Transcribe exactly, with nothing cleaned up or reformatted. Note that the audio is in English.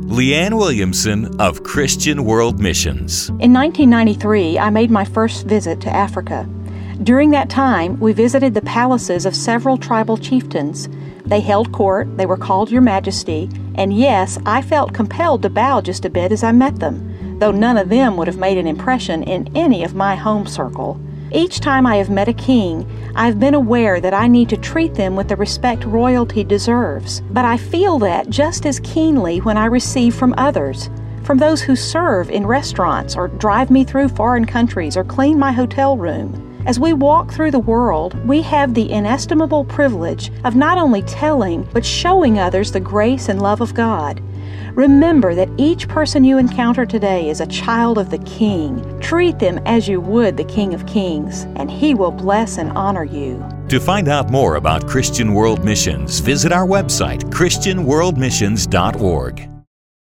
Leanne Williamson of Christian World Missions. In nineteen ninety-three, I made my first visit to Africa. During that time, we visited the palaces of several tribal chieftains. They held court, they were called Your Majesty, and yes, I felt compelled to bow just a bit as I met them, though none of them would have made an impression in any of my home circle. Each time I have met a king, I've been aware that I need to treat them with the respect royalty deserves. But I feel that just as keenly when I receive from others, from those who serve in restaurants or drive me through foreign countries or clean my hotel room. As we walk through the world, we have the inestimable privilege of not only telling, but showing others the grace and love of God. Remember that each person you encounter today is a child of the King. Treat them as you would the King of Kings, and He will bless and honor you. To find out more about Christian World Missions, visit our website, christian world missions dot org.